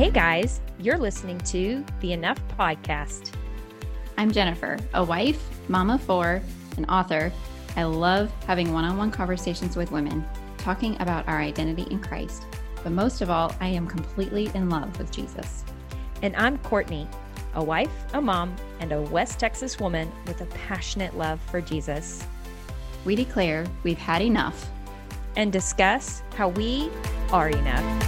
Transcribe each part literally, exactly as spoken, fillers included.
Hey guys, you're listening to the Enough Podcast. I'm Jennifer, a wife, mom of four, an author. I love having one-on-one conversations with women, talking about our identity in Christ. But most of all, I am completely in love with Jesus. And I'm Courtney, a wife, a mom, and a West Texas woman with a passionate love for Jesus. We declare we've had enough And discuss how we are enough.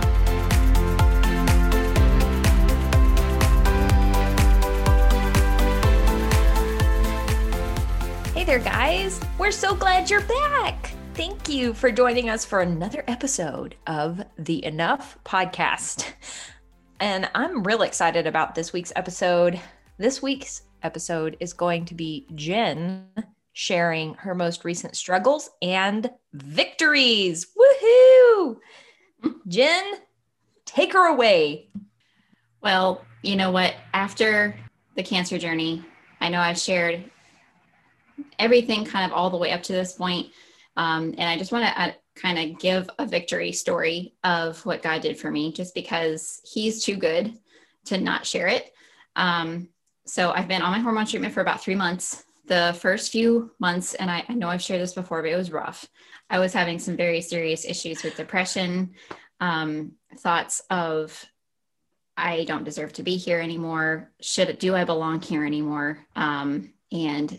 Hey there, guys. We're so glad you're back. Thank you for joining us for another episode of the Enough Podcast. And I'm real excited about this week's episode. This week's episode is going to be Jen sharing her most recent struggles and victories. Woohoo! Jen, take her away. Well, you know what? After the cancer journey, I know I've shared everything kind of all the way up to this point. Um, and I just want to uh, kind of give a victory story of what God did for me, just because he's too good to not share it. Um, so I've been on my hormone treatment for about three months. The first few months, and I, I know I've shared this before, but it was rough. I was having some very serious issues with depression, um, thoughts of, I don't deserve to be here anymore. Should, do I belong here anymore? Um, and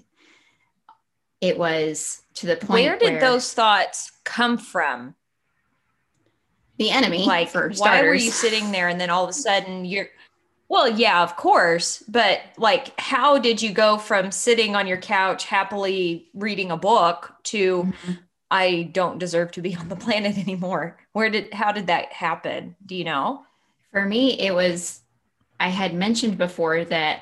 it was to the point where did where those thoughts come from? The enemy, like, for why starters. were you sitting there and then all of a sudden you're, well, yeah, of course. But like, how did you go from sitting on your couch happily reading a book to Mm-hmm. I don't deserve to be on the planet anymore? Where did, how did that happen? Do you know? For me, it was, I had mentioned before that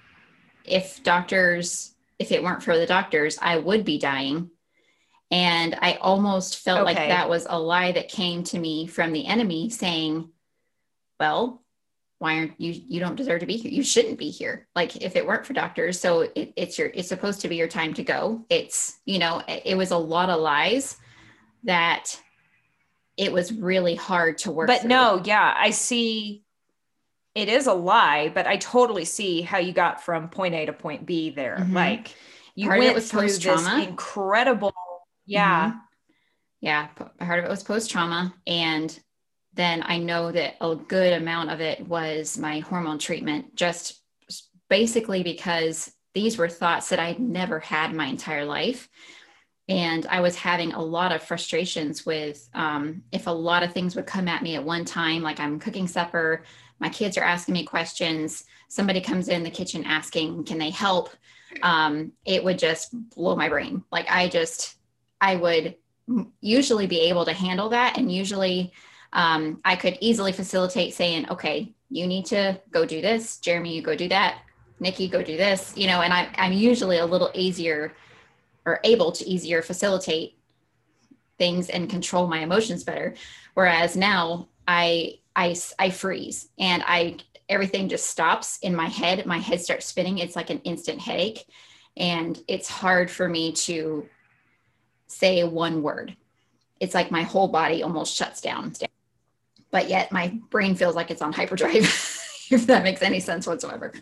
if doctors, if it weren't for the doctors, I would be dying. And I almost felt Okay. like that was a lie that came to me from the enemy saying, well, why aren't you, you don't deserve to be here. You shouldn't be here. Like if it weren't for doctors. So it, it's your, it's supposed to be your time to go. It's, you know, it, it was a lot of lies that it was really hard to work But through. no, yeah, I see. It is a lie, but I totally see how you got from point A to point B there. Mhm. Like you Part of it went was through this post-trauma. incredible, yeah. Mhm. Yeah. p- Part of it was post-trauma. And then I know that a good amount of it was my hormone treatment, just basically because these were thoughts that I'd never had my entire life. And I was having a lot of frustrations with um, if a lot of things would come at me at one time, like I'm cooking supper, my kids are asking me questions, somebody comes in the kitchen asking, can they help? Um, it would just blow my brain. Like I just, I would usually be able to handle that. And usually um, I could easily facilitate saying, okay, you need to go do this. Jeremy, you go do that. Nikki, go do this, you know, and I, I'm usually a little easier or able to easier facilitate things and control my emotions better. Whereas now I, I, I freeze and I, everything just stops in my head. My head starts spinning. It's like an instant headache. And it's hard for me to say one word. It's like my whole body almost shuts down, but yet my brain feels like it's on hyperdrive, if that makes any sense whatsoever.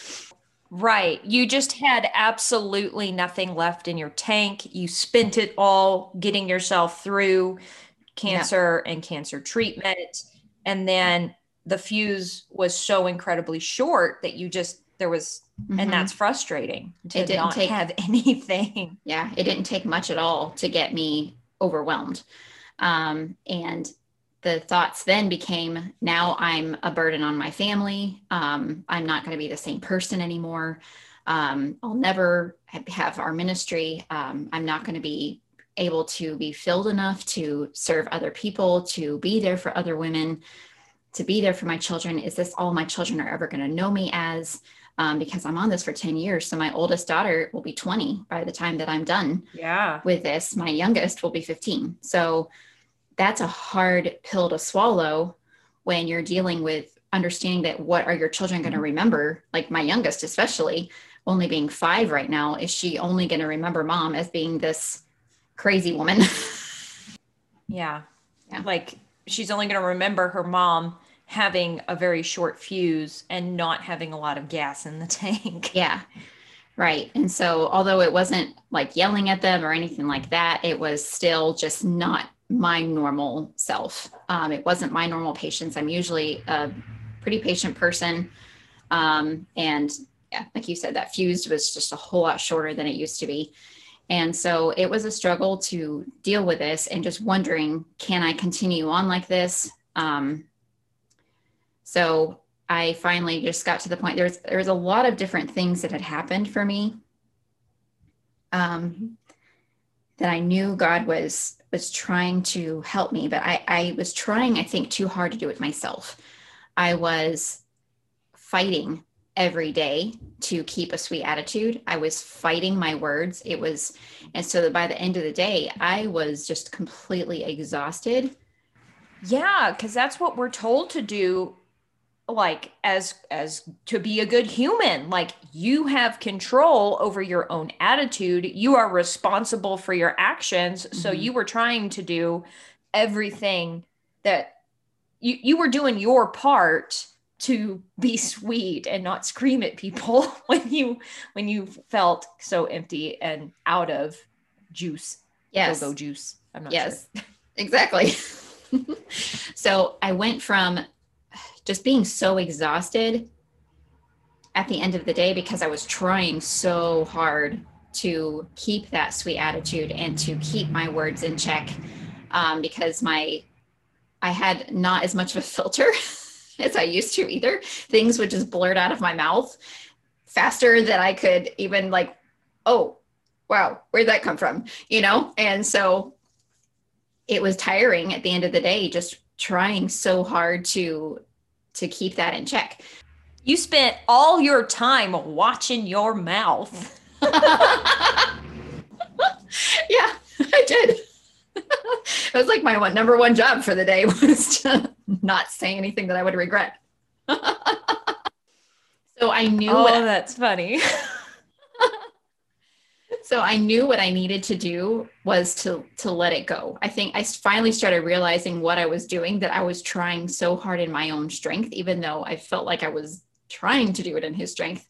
Right. You just had absolutely nothing left in your tank. You spent it all getting yourself through cancer yeah. and cancer treatment. And then the fuse was so incredibly short that you just, there was, mm-hmm. and that's frustrating to it didn't not take, have anything. Yeah. It didn't take much at all to get me overwhelmed. Um, and the thoughts then became, now I'm a burden on my family. Um, I'm not going to be the same person anymore. Um, I'll never have our ministry. Um, I'm not going to be able to be filled enough to serve other people, to be there for other women, to be there for my children. Is this all my children are ever going to know me as? Um, because I'm on this for ten years. So my oldest daughter will be twenty by the time that I'm done yeah. with this. My youngest will be fifteen. So that's a hard pill to swallow when you're dealing with understanding that what are your children going to remember? Like my youngest, especially only being five right now, is she only going to remember mom as being this crazy woman? yeah. Yeah. Like she's only going to remember her mom having a very short fuse and not having a lot of gas in the tank. Yeah. Right. And so, although it wasn't like yelling at them or anything like that, it was still just not my normal self. Um, it wasn't my normal patience. I'm usually a pretty patient person. Um, and yeah, like you said, that fuse was just a whole lot shorter than it used to be. And so it was a struggle to deal with this and just wondering, can I continue on like this? Um, so I finally just got to the point, there's, there was a lot of different things that had happened for me, um, that I knew God was, was trying to help me, but I, I was trying, I think, too hard to do it myself. I was fighting every day to keep a sweet attitude. I was fighting my words. It was, and so that by the end of the day, I was just completely exhausted. Yeah, because that's what we're told to do, like as as to be a good human. Like, you have control over your own attitude. You are responsible for your actions. Mm-hmm. So you were trying to do everything that you you were doing your part to be sweet and not scream at people when you when you felt so empty and out of juice. Yes. Go-go juice. I'm not yes, sure. Exactly. So I went from just being so exhausted at the end of the day because I was trying so hard to keep that sweet attitude and to keep my words in check, um, because my I had not as much of a filter as I used to either. Things would just blurt out of my mouth faster than I could even like, oh, wow, where'd that come from? You know? And so it was tiring at the end of the day, just trying so hard to, to keep that in check. You spent all your time watching your mouth. Yeah, I did. It was like my one, number one job for the day was to not say anything that I would regret. So I knew. Oh, what, that's funny. So I knew what I needed to do was to, to let it go. I think I finally started realizing what I was doing, that I was trying so hard in my own strength, even though I felt like I was trying to do it in his strength.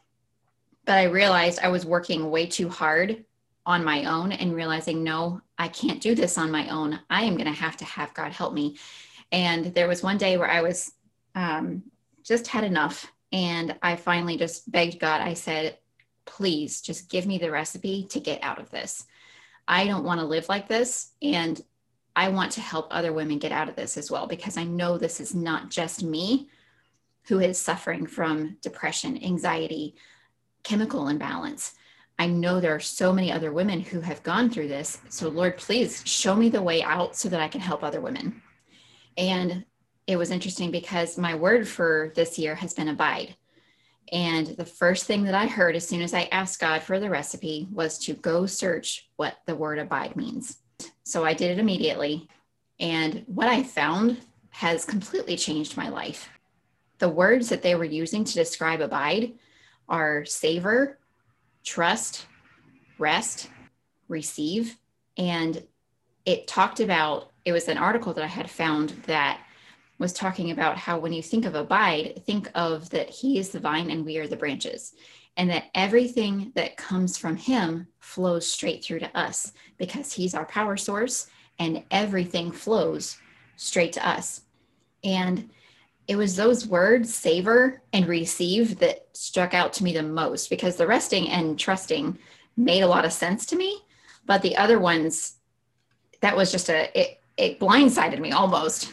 But I realized I was working way too hard on my own and realizing, no, I can't do this on my own. I am going to have to have God help me. And there was one day where I was um, just had enough. And I finally just begged God. I said, please just give me the recipe to get out of this. I don't want to live like this. And I want to help other women get out of this as well, because I know this is not just me who is suffering from depression, anxiety, chemical imbalance. I know there are so many other women who have gone through this. So Lord, please show me the way out so that I can help other women. And it was interesting because my word for this year has been abide. And the first thing that I heard as soon as I asked God for the recipe was to go search what the word abide means. So I did it immediately. And what I found has completely changed my life. The words that they were using to describe abide are savor, trust, rest, receive. And it talked about, it was an article that I had found that was talking about how when you think of abide, think of that he is the vine and we are the branches, and that everything that comes from him flows straight through to us because he's our power source and everything flows straight to us. And it was those words, savor and receive, that struck out to me the most, because the resting and trusting made a lot of sense to me. But the other ones, that was just a, it, it blindsided me almost.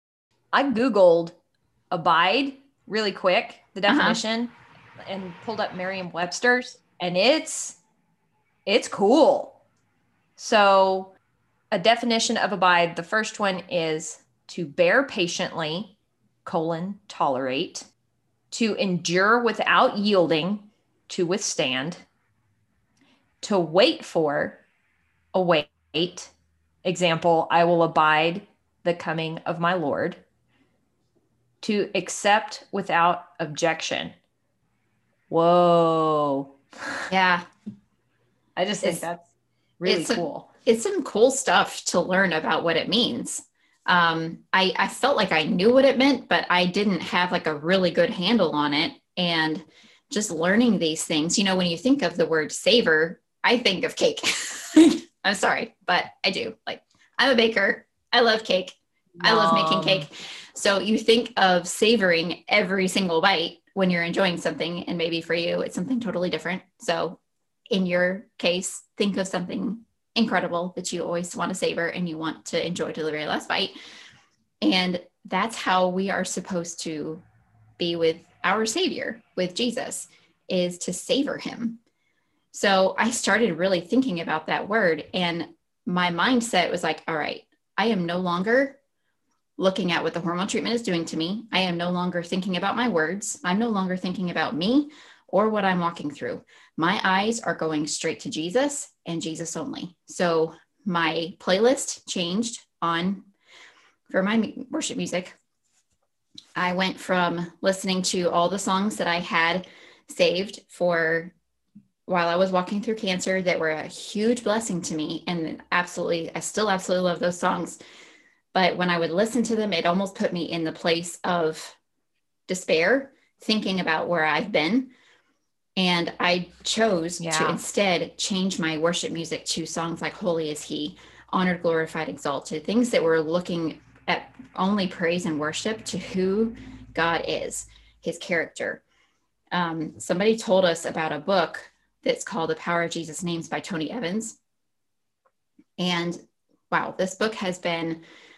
I Googled abide really quick, the definition, uh-huh. and pulled up Merriam-Webster's, and it's, it's cool. So a definition of abide, the first one is to bear patiently, colon, tolerate, to endure without yielding, to withstand, to wait for, await, example, I will abide the coming of my Lord, to accept without objection. Whoa. Yeah. I just think it's, that's really it's cool. A, it's some cool stuff to learn about what it means. Um, I, I felt like I knew what it meant, but I didn't have like a really good handle on it. And just learning these things, you know, when you think of the word savor, I think of cake. I'm sorry, but I do. Like, I'm a baker. I love cake. I love making cake. So you think of savoring every single bite when you're enjoying something, and maybe for you, it's something totally different. So in your case, think of something incredible that you always want to savor and you want to enjoy to the very last bite. And that's how we are supposed to be with our Savior, with Jesus, is to savor him. So I started really thinking about that word, and my mindset was like, all right, I am no longer looking at what the hormone treatment is doing to me. I am no longer thinking about my words. I'm no longer thinking about me or what I'm walking through. My eyes are going straight to Jesus and Jesus only. So my playlist changed on for my worship music. I went from listening to all the songs that I had saved for while I was walking through cancer that were a huge blessing to me. And absolutely, I still absolutely love those songs. But when I would listen to them, it almost put me in the place of despair, thinking about where I've been. And I chose yeah. to instead change my worship music to songs like Holy is He, Honored, Glorified, Exalted, things that were looking at only praise and worship to who God is, his character. Um, somebody told us about a book that's called The Power of Jesus' Names by Tony Evans. And wow, this book has been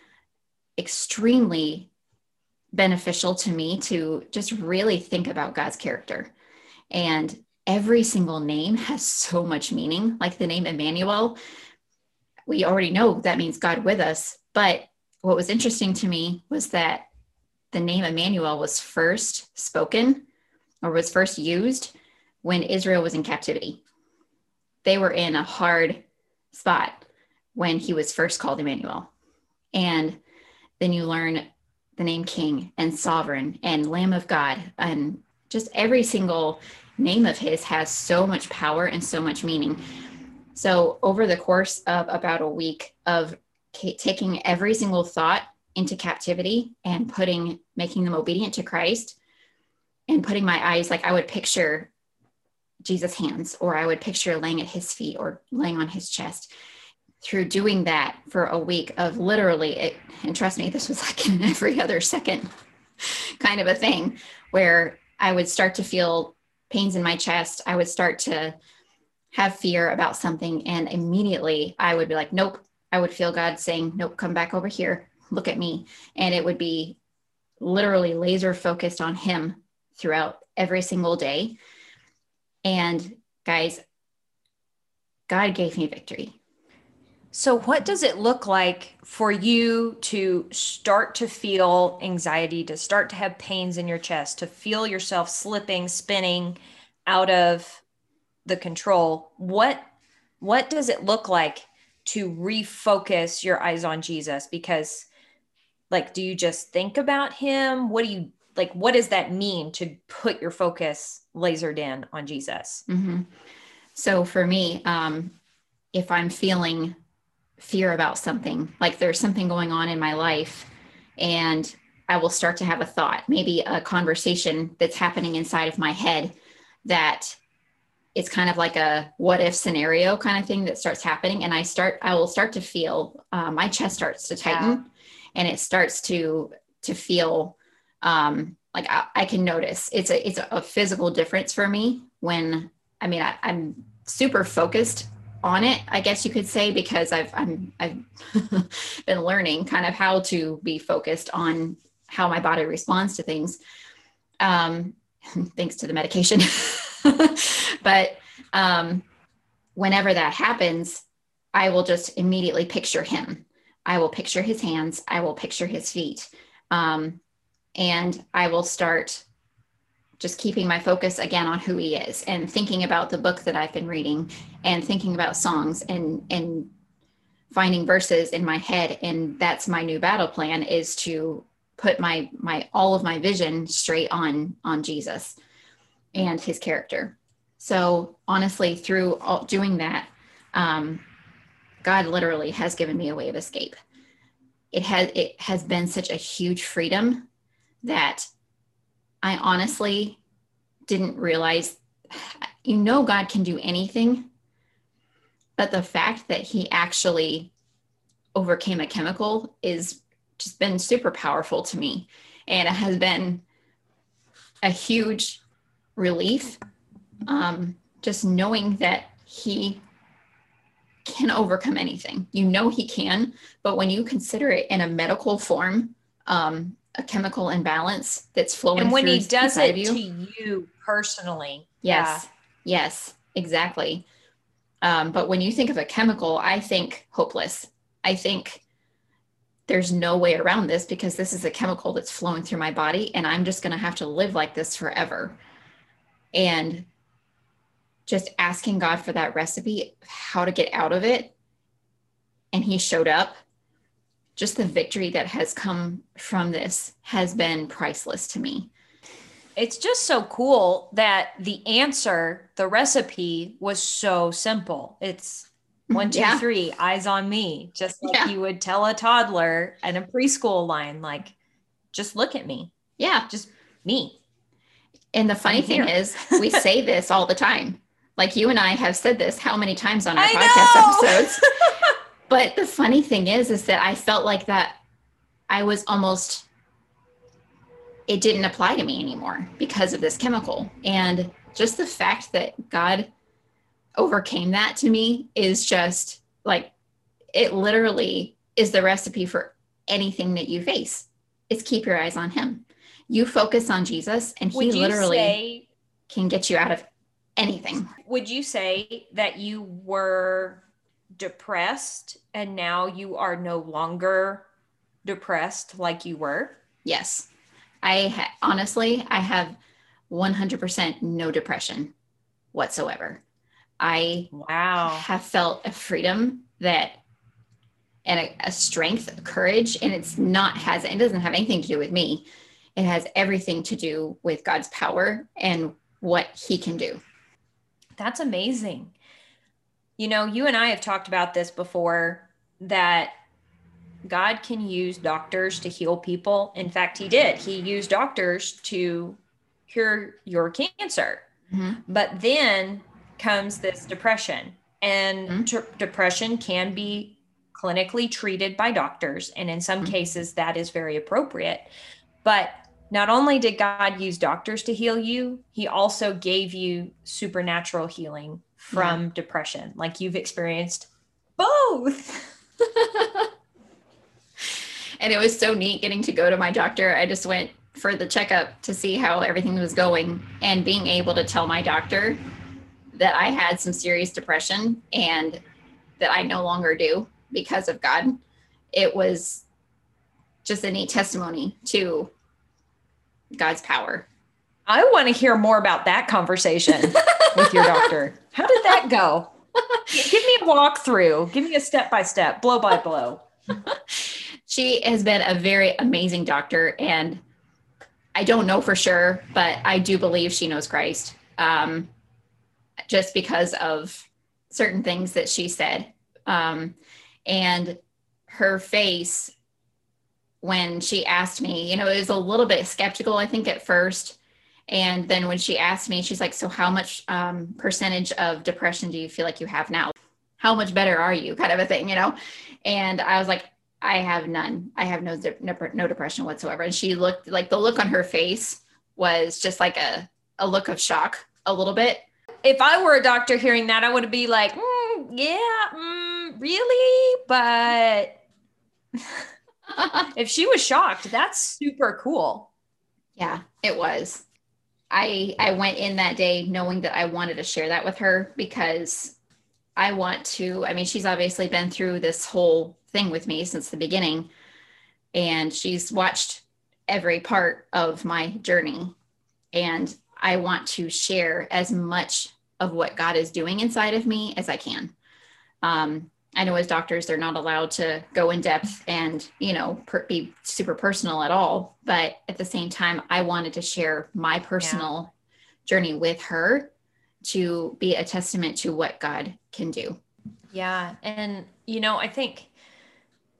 extremely beneficial to me to just really think about God's character. And every single name has so much meaning, like the name Emmanuel. We already know that means God with us. But what was interesting to me was that the name Emmanuel was first spoken or was first used when Israel was in captivity. They were in a hard spot when he was first called Emmanuel. And then you learn the name King and Sovereign and Lamb of God, and just every single name of his has so much power and so much meaning. So over the course of about a week of taking every single thought into captivity and putting, making them obedient to Christ and putting my eyes, like I would picture Jesus' hands, or I would picture laying at his feet or laying on his chest. Through doing that for a week of literally, it, and trust me, this was like an every other second kind of a thing where I would start to feel pains in my chest. I would start to have fear about something. And immediately I would be like, nope. I would feel God saying, nope, come back over here. Look at me. And it would be literally laser focused on him throughout every single day. And guys, God gave me victory. So what does it look like for you to start to feel anxiety, to start to have pains in your chest, to feel yourself slipping, spinning out of the control? What, what does it look like to refocus your eyes on Jesus? Because like, do you just think about him? What do you like, what does that mean to put your focus lasered in on Jesus? Mm-hmm. So for me, um, if I'm feeling fear about something, like there's something going on in my life, and I will start to have a thought, maybe a conversation that's happening inside of my head that it's kind of like a what if scenario kind of thing that starts happening. And I start, I will start to feel, uh, my chest starts to tighten yeah. and it starts to, to feel um, like I, I can notice it's a, it's a physical difference for me when, I mean, I, I'm super focused on it, I guess you could say, because I've, I'm, I've been learning kind of how to be focused on how my body responds to things. Um, thanks to the medication. But um, whenever that happens, I will just immediately picture him. I will picture his hands. I will picture his feet. Um, and I will start just keeping my focus again on who he is and thinking about the book that I've been reading and thinking about songs and, and finding verses in my head. And that's my new battle plan, is to put my, my, all of my vision straight on, on Jesus and his character. So honestly, through all, doing that, um, God literally has given me a way of escape. it has, it has been such a huge freedom that I honestly didn't realize, you know, God can do anything, but the fact that he actually overcame a chemical is just been super powerful to me. And it has been a huge relief. Um, just knowing that he can overcome anything, you know, he can, but when you consider it in a medical form, um, a chemical imbalance that's flowing and when through he does inside it of you, to you personally. yes, yeah. yes, exactly. Um, but when you think of a chemical, I think hopeless. I think there's no way around this because this is a chemical that's flowing through my body and I'm just going to have to live like this forever. And just asking God for that recipe, how to get out of it. And he showed up. Just the victory that has come from this has been priceless to me. It's just so cool that the answer, the recipe was so simple. It's one, two, Yeah. three, eyes on me. Just like Yeah. you would tell a toddler in a preschool line, like, just look at me. Yeah. Just me. And the funny I'm thing here. is, we say this all the time. Like you and I have said this how many times on our I podcast know! episodes. But the funny thing is, is that I felt like that I was almost, it didn't apply to me anymore because of this chemical. And just the fact that God overcame that to me is just like, it literally is the recipe for anything that you face. It's keep your eyes on him. You focus on Jesus and he literally say, can get you out of anything. Would you say that you were depressed and now you are no longer depressed like you were? Yes. I ha- honestly, I have one hundred percent no depression whatsoever. I wow. have felt a freedom that and a, a strength, a courage, and it's not has it doesn't have anything to do with me. It has everything to do with God's power and what he can do. That's amazing. You know, you and I have talked about this before, that God can use doctors to heal people. In fact, he did. He used doctors to cure your cancer. Mm-hmm. But then comes this depression, and Mm-hmm. t- depression can be clinically treated by doctors. And in some Mm-hmm. cases, that is very appropriate. But not only did God use doctors to heal you, he also gave you supernatural healing from yeah. depression. Like you've experienced both. And it was so neat getting to go to my doctor. I just went for the checkup to see how everything was going, and being able to tell my doctor that I had some serious depression and that I no longer do because of God. It was just a neat testimony to God's power. I want to hear more about that conversation with your doctor. How did that go? Give me a walkthrough. Give me a step-by-step, blow by blow. She has been a very amazing doctor, and I don't know for sure, but I do believe she knows Christ, um, just because of certain things that she said. Um, and her face, when she asked me, you know, it was a little bit skeptical, I think, at first. And then when she asked me, she's like, so how much um, percentage of depression do you feel like you have now? How much better are you? Kind of a thing, you know? And I was like, I have none. I have no, no, no depression whatsoever. And she looked like, the look on her face was just like a, a look of shock a little bit. If I were a doctor hearing that, I would be like, mm, yeah, mm, really? But if she was shocked, that's super cool. Yeah, it was. I I went in that day knowing that I wanted to share that with her, because I want to, I mean, she's obviously been through this whole thing with me since the beginning, and she's watched every part of my journey. And I want to share as much of what God is doing inside of me as I can. Um, I know as doctors, they're not allowed to go in depth and, you know, per- be super personal at all. But at the same time, I wanted to share my personal yeah. journey with her to be a testament to what God can do. Yeah. And, you know, I think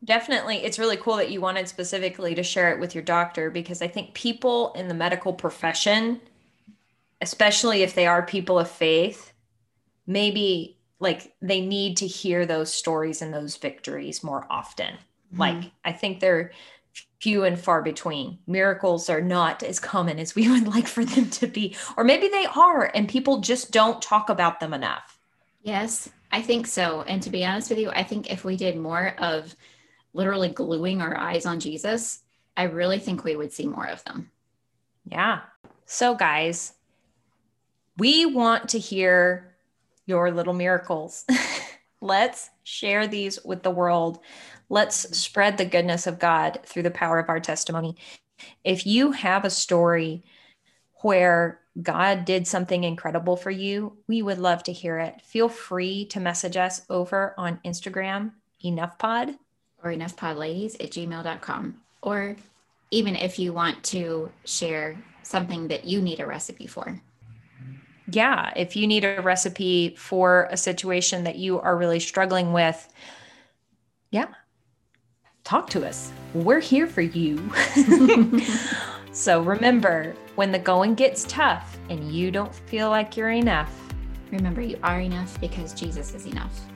definitely. It's really cool that you wanted specifically to share it with your doctor, because I think people in the medical profession, especially if they are people of faith, maybe like they need to hear those stories and those victories more often. Mm-hmm. Like, I think they're few and far between. Miracles are not as common as we would like for them to be, or maybe they are, and people just don't talk about them enough. Yes, I think so. And to be honest with you, I think if we did more of literally gluing our eyes on Jesus, I really think we would see more of them. Yeah. So guys, we want to hear your little miracles. Let's share these with the world. Let's spread the goodness of God through the power of our testimony. If you have a story where God did something incredible for you, we would love to hear it. Feel free to message us over on Instagram, EnoughPod. Or EnoughPodLadies at gmail dot com. Or even if you want to share something that you need a recipe for. Yeah, if you need a recipe for a situation that you are really struggling with, yeah, talk to us. We're here for you. So remember, when the going gets tough and you don't feel like you're enough, remember you are enough because Jesus is enough.